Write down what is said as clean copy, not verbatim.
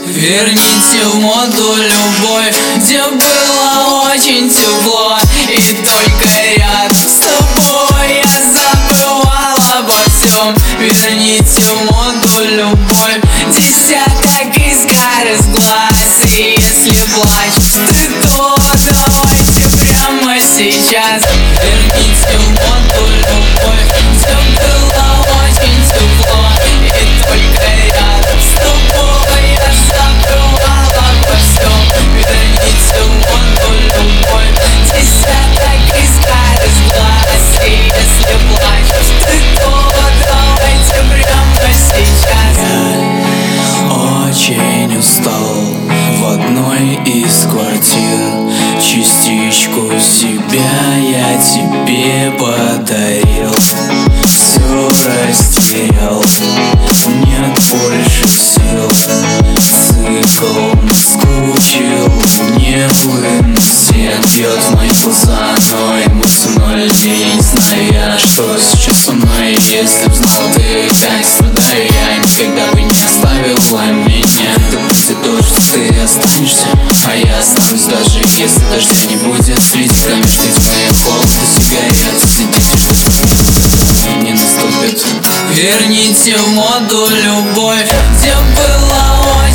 Верните в моду любовь, где было очень тепло, и только рядом с тобой я забывал обо всем. Верните в моду любовь, десяток искр из глаз, и если плачешь ты, то давайте прямо сейчас. Верните в моду любовь, где было очень тепло, и только рядом с тобой я забывал обо всем. Верните в моду любовь, десяток искр из глаз, и если плачешь ты, то давайте прямо сейчас. Я очень устал в одной из квартир, частичку себя я тебе подарил. Все растерял, нет больше сил, цикл наскучил, не выносит. Бьет в мои глаза, но эмоций ноль, и не зная, что сейчас со мной. Если б знал ты, как страдаю я, никогда бы не оставила меня. Ты пусть дождь, ты останешься, а я останусь, даже если дождя не будет. Среди камешки тьмы, холод и сигарет, сидеть, что не наступит. Верните в моду любовь, где было